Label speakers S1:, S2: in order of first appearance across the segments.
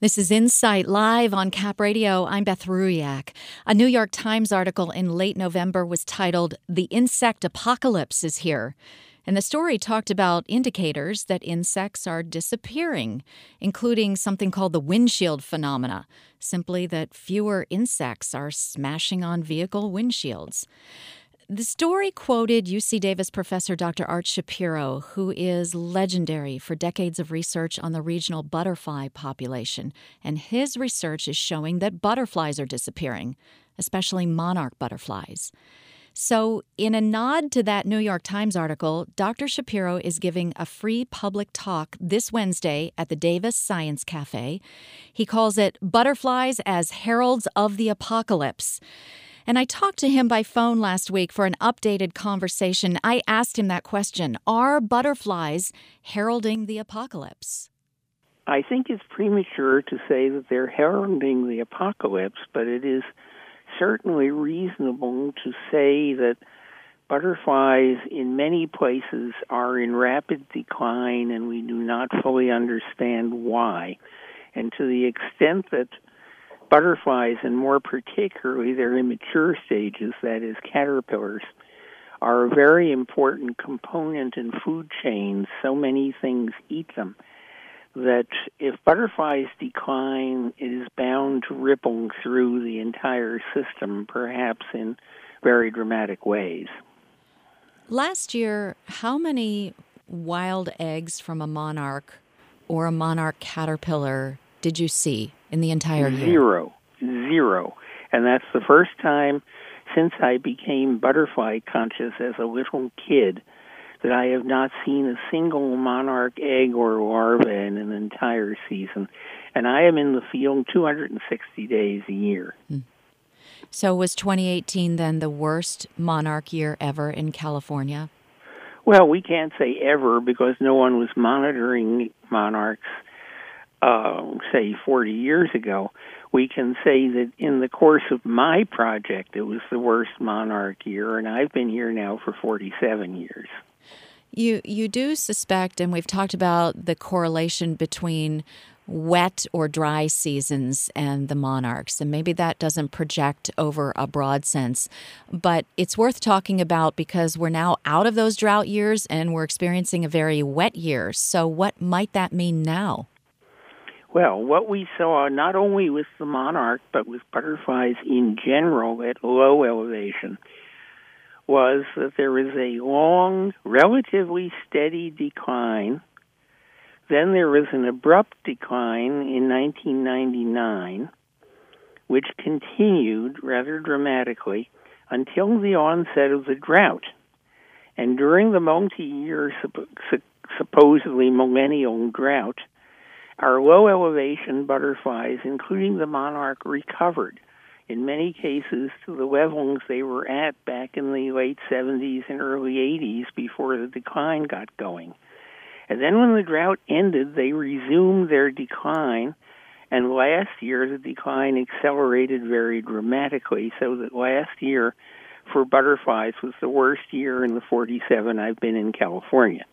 S1: This is Insight Live on Cap Radio. I'm Beth Ruyak. A New York Times article in late November was titled, "The Insect Apocalypse is Here." And the story talked about indicators that insects are disappearing, including something called the windshield phenomena, simply that fewer insects are smashing on vehicle windshields. The story quoted UC Davis professor Dr. Art Shapiro, who is legendary for decades of research on the regional butterfly population, and his research is showing that butterflies are disappearing, especially monarch butterflies. So, in a nod to that New York Times article, Dr. Shapiro is giving a free public talk this Wednesday at the Davis Science Cafe. He calls it Butterflies as Heralds of the Apocalypse. And I talked to him by phone last week for an updated conversation. I asked him that question: are butterflies heralding the apocalypse?
S2: I think it's premature to say that they're heralding the apocalypse, but it is certainly reasonable to say that butterflies in many places are in rapid decline, and we do not fully understand why. And to the extent that butterflies, and more particularly their immature stages, that is caterpillars, are a very important component in food chains. So many things eat them, that if butterflies decline, it is bound to ripple through the entire system, perhaps in very dramatic ways.
S1: Last year, how many wild eggs from a monarch or a monarch caterpillar did you see in the entire year?
S2: Zero. And that's the first time since I became butterfly conscious as a little kid that I have not seen a single monarch egg or larva in an entire season. And I am in the field 260 days a year.
S1: So was 2018 then the worst monarch year ever in California?
S2: Well, we can't say ever because no one was monitoring monarchs, say, 40 years ago. We can say that in the course of my project, it was the worst monarch year, and I've been here now for 47 years.
S1: You do suspect, and we've talked about the correlation between wet or dry seasons and the monarchs, and maybe that doesn't project over a broad sense, but it's worth talking about because we're now out of those drought years and we're experiencing a very wet year. So what might that mean now?
S2: Well, what we saw, not only with the monarch, but with butterflies in general at low elevation, was that there was a long, relatively steady decline. Then there was an abrupt decline in 1999, which continued rather dramatically until the onset of the drought. And during the multi-year, supposedly millennial drought, our low-elevation butterflies, including the monarch, recovered, in many cases to the levels they were at back in the late 70s and early 80s before the decline got going. And then when the drought ended, they resumed their decline, and last year the decline accelerated very dramatically, so that last year for butterflies was the worst year in the 47 I've been in California.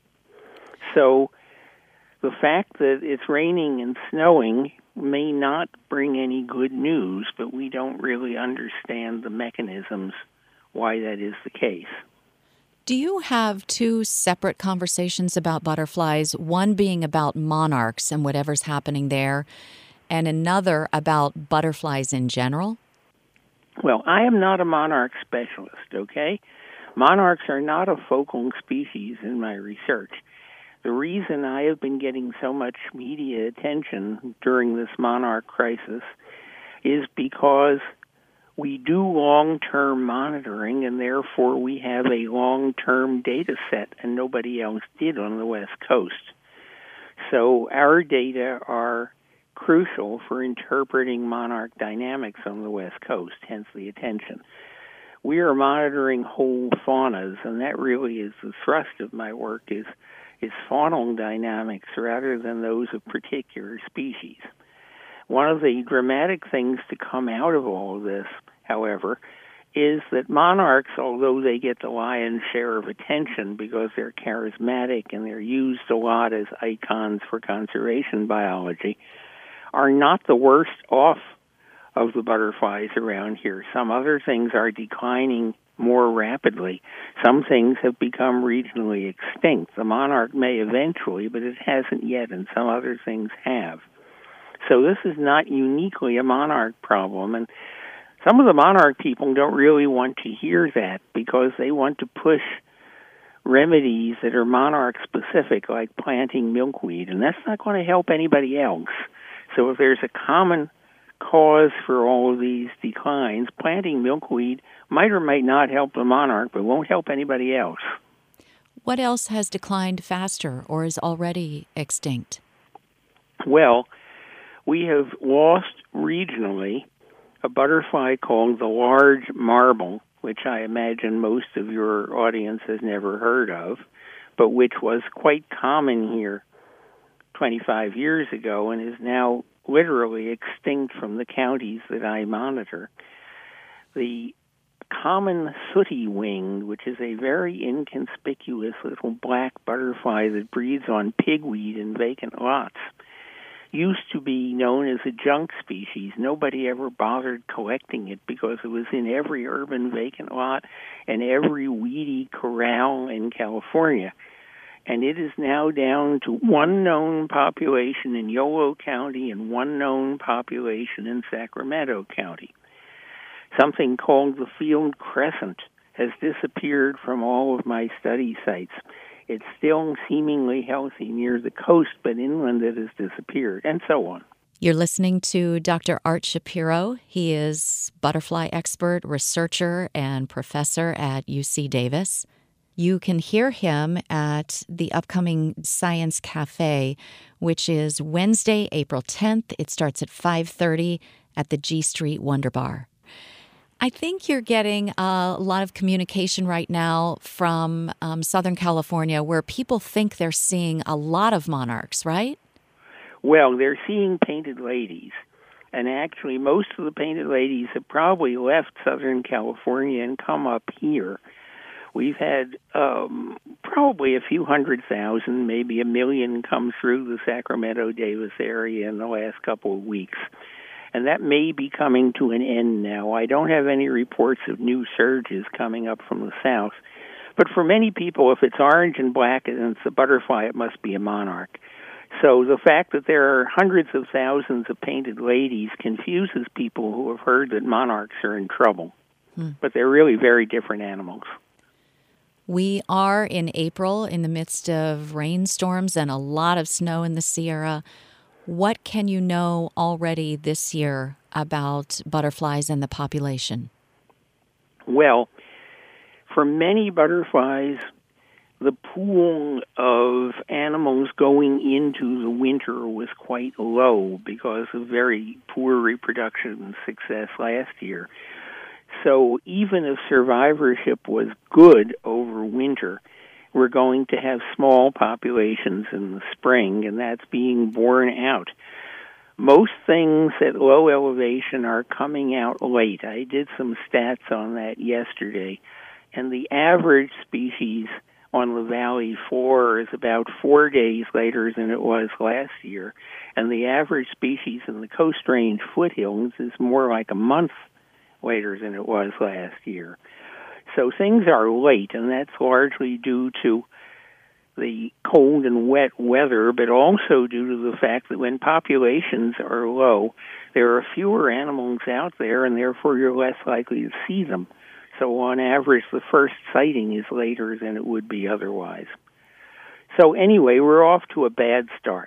S2: So the fact that it's raining and snowing may not bring any good news, but we don't really understand the mechanisms why that is the case.
S1: Do you have two separate conversations about butterflies, one being about monarchs and whatever's happening there, and another about butterflies in general?
S2: Well, I am not a monarch specialist, okay? Monarchs are not a focal species in my research. The reason I have been getting so much media attention during this monarch crisis is because we do long-term monitoring, and therefore we have a long-term data set, and nobody else did on the West Coast. So our data are crucial for interpreting monarch dynamics on the West Coast, hence the attention. We are monitoring whole faunas, and that really is the thrust of my work, is faunal dynamics rather than those of particular species. One of the dramatic things to come out of all of this, however, is that monarchs, although they get the lion's share of attention because they're charismatic and they're used a lot as icons for conservation biology, are not the worst off of the butterflies around here. Some other things are declining more rapidly. Some things have become regionally extinct. The monarch may eventually, but it hasn't yet, and some other things have. So this is not uniquely a monarch problem, and some of the monarch people don't really want to hear that because they want to push remedies that are monarch-specific, like planting milkweed, and that's not going to help anybody else. So if there's a common cause for all of these declines, planting milkweed might or might not help the monarch, but won't help anybody else.
S1: What else has declined faster or is already extinct?
S2: Well, we have lost regionally a butterfly called the large marble, which I imagine most of your audience has never heard of, but which was quite common here 25 years ago and is now literally extinct from the counties that I monitor. The common sooty wing, which is a very inconspicuous little black butterfly that breeds on pigweed in vacant lots, used to be known as a junk species. Nobody ever bothered collecting it because it was in every urban vacant lot and every weedy corral in California. And it is now down to one known population in Yolo County and one known population in Sacramento County. Something called the field crescent has disappeared from all of my study sites. It's still seemingly healthy near the coast, but inland it has disappeared, and so on.
S1: You're listening to Dr. Art Shapiro. He is butterfly expert, researcher, and professor at UC Davis. You can hear him at the upcoming Science Cafe, which is Wednesday, April 10th. It starts at 5:30 at the G Street Wonder Bar. I think you're getting a lot of communication right now from Southern California where people think they're seeing a lot of monarchs, right?
S2: Well, they're seeing painted ladies. And actually, most of the painted ladies have probably left Southern California and come up here. We've had probably a few 100,000, maybe 1 million come through the Sacramento-Davis area in the last couple of weeks. And that may be coming to an end now. I don't have any reports of new surges coming up from the south. But for many people, if it's orange and black and it's a butterfly, it must be a monarch. So the fact that there are hundreds of thousands of painted ladies confuses people who have heard that monarchs are in trouble. But they're really very different animals.
S1: We are in April in the midst of rainstorms and a lot of snow in the Sierra. What can you know already this year about butterflies and the population? Well,
S2: for many butterflies, the pool of animals going into the winter was quite low because of very poor reproduction success last year. So even if survivorship was good over winter, we're going to have small populations in the spring, and that's being borne out. Most things at low elevation are coming out late. I did some stats on that yesterday, and the average species on the valley floor is about 4 days later than it was last year, and the average species in the Coast Range foothills is more like a month later than it was last year. So things are late, and that's largely due to the cold and wet weather, but also due to the fact that when populations are low, there are fewer animals out there, and therefore you're less likely to see them. So on average, the first sighting is later than it would be otherwise. So anyway, we're off to a bad start.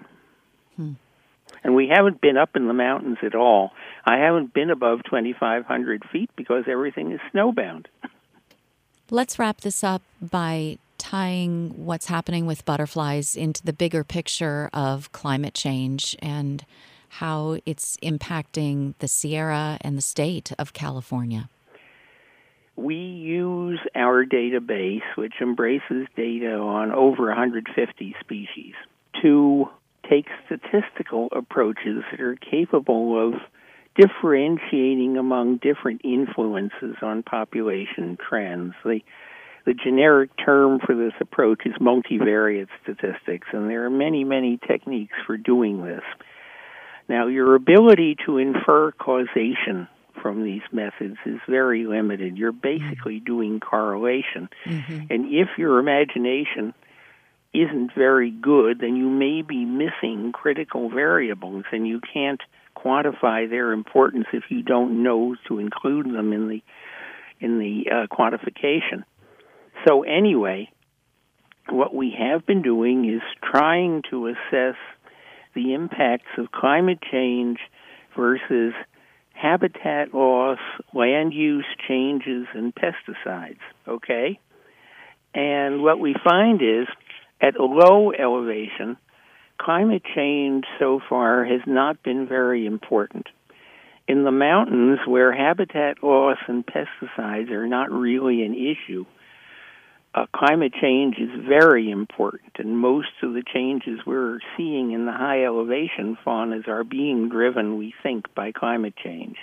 S2: And we haven't been up in the mountains at all. I haven't been above 2,500 feet because everything is snowbound.
S1: Let's wrap this up by tying what's happening with butterflies into the bigger picture of climate change and how it's impacting the Sierra and the state of California.
S2: We use our database, which embraces data on over 150 species, to take statistical approaches that are capable of differentiating among different influences on population trends. The generic term for this approach is multivariate statistics, and there are many, many techniques for doing this. Now, your ability to infer causation from these methods is very limited. You're basically doing correlation. Mm-hmm. And if your imagination isn't very good, then you may be missing critical variables, and you can't quantify their importance if you don't know to include them in the quantification. So anyway, what we have been doing is trying to assess the impacts of climate change versus habitat loss, land use changes, and pesticides, okay? And what we find is, at a low elevation, climate change so far has not been very important. In the mountains, where habitat loss and pesticides are not really an issue, climate change is very important, and most of the changes we're seeing in the high elevation faunas are being driven, we think, by climate change.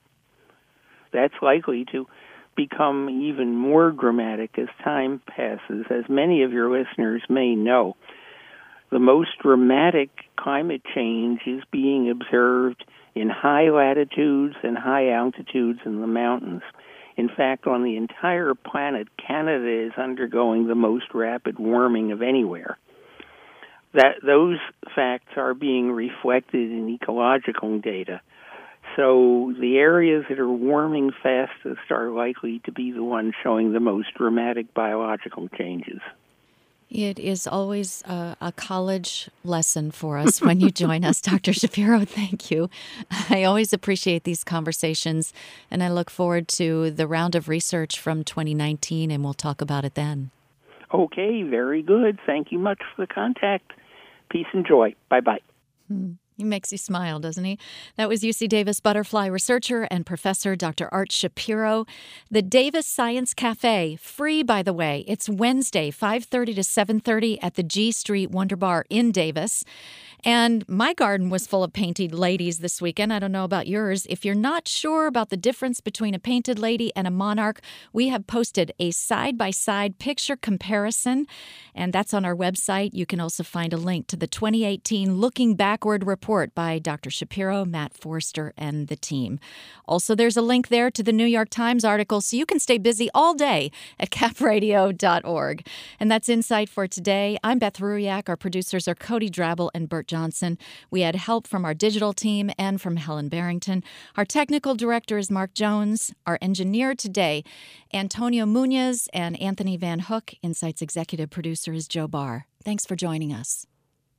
S2: That's likely to become even more dramatic as time passes. As many of your listeners may know, the most dramatic climate change is being observed in high latitudes and high altitudes in the mountains. In fact, on the entire planet, Canada is undergoing the most rapid warming of anywhere. Those facts are being reflected in ecological data. So the areas that are warming fastest are likely to be the ones showing the most dramatic biological changes.
S1: It is always a college lesson for us when you join us, Dr. Shapiro. Thank you. I always appreciate these conversations, and I look forward to the round of research from 2019, and we'll talk about it then.
S2: Okay, very good. Thank you much for the contact. Peace and joy. Bye-bye.
S1: He makes you smile, doesn't he? That was UC Davis butterfly researcher and professor Dr. Art Shapiro. The Davis Science Cafe, free, by the way. It's Wednesday, 5:30 to 7:30 at the G Street Wonder Bar in Davis. And my garden was full of painted ladies this weekend. I don't know about yours. If you're not sure about the difference between a painted lady and a monarch, we have posted a side-by-side picture comparison, and that's on our website. You can also find a link to the 2018 Looking Backward report by Dr. Shapiro, Matt Forster, and the team. Also, there's a link there to the New York Times article, so you can stay busy all day at capradio.org. And that's Insight for today. I'm Beth Ruyak. Our producers are Cody Drabble and Bert Johnson. We had help from our digital team and from Helen Barrington. Our technical director is Mark Jones. Our engineer today, Antonio Munoz, and Anthony Van Hook. Insight's executive producer is Joe Barr. Thanks for joining us.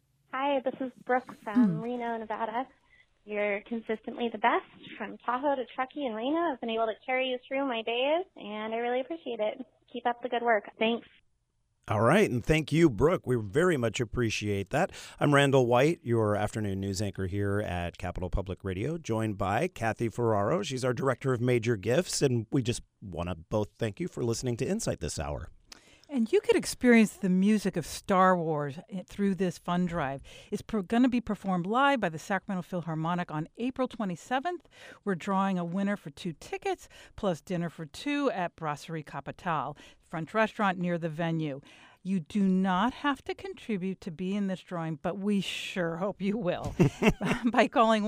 S3: Hi, this is Brooke from Reno, Nevada. You're consistently the best. From Tahoe to Truckee and Reno, I've been able to carry you through my days, and I really appreciate it. Keep up the good work. Thanks.
S4: All right, and thank you, Brooke. We very much appreciate that. I'm Randall White, your afternoon news anchor here at Capital Public Radio, joined by Kathy Ferraro. She's our director of major gifts, and we just want to both thank you for listening to Insight this hour.
S5: And you could experience the music of Star Wars through this fund drive. It's going to be performed live by the Sacramento Philharmonic on April 27th. We're drawing a winner for 2 tickets, plus dinner for 2 at Brasserie Capital, French restaurant near the venue. You do not have to contribute to be in this drawing, but we sure hope you will by calling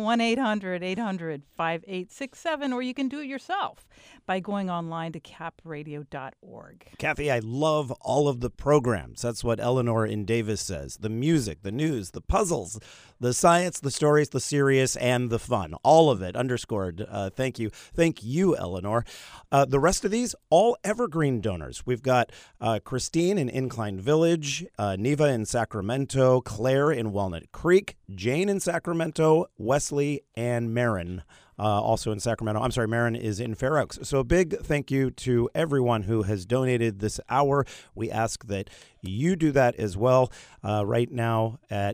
S5: 1-800-800-5867, or you can do it yourself by going online to capradio.org.
S4: Kathy, I love all of the programs. That's what Eleanor in Davis says. The music, the news, the puzzles, the science, the stories, the serious, and the fun. All of it underscored. Thank you. Thank you, Eleanor. The rest of these, all evergreen donors. We've got Christine in Incline Village, Neva in Sacramento, Claire in Walnut Creek, Jane in Sacramento, Wesley, and Marin also in Sacramento. I'm sorry, Marin is in Fair Oaks. So a big thank you to everyone who has donated this hour. We ask that you do that as well right now at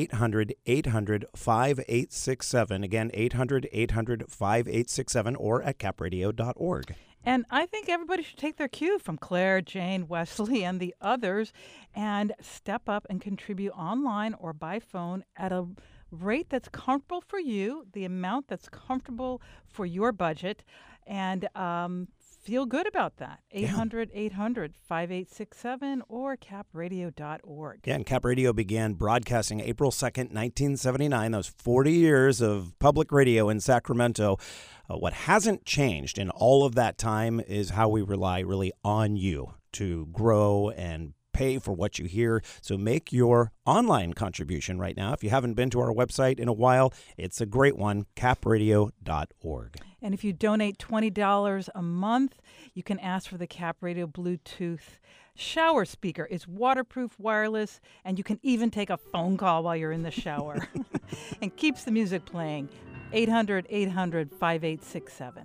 S4: 800-800-5867. Again, 800-800-5867 or at capradio.org.
S5: And I think everybody should take their cue from Claire, Jane, Wesley, and the others and step up and contribute online or by phone at a rate that's comfortable for you, the amount that's comfortable for your budget, and feel good about that. 800-800-5867 or capradio.org.
S4: Yeah, and Cap Radio began broadcasting April 2nd, 1979. That was 40 years of public radio in Sacramento. What hasn't changed in all of that time is how we rely really on you to grow and pay for what you hear. So make your online contribution right now. If you haven't been to our website in a while, it's a great one, capradio.org.
S5: And if you donate $20 a month, you can ask for the Cap Radio Bluetooth shower speaker. It's waterproof, wireless, and you can even take a phone call while you're in the shower. And keeps the music playing. 800-800-5867.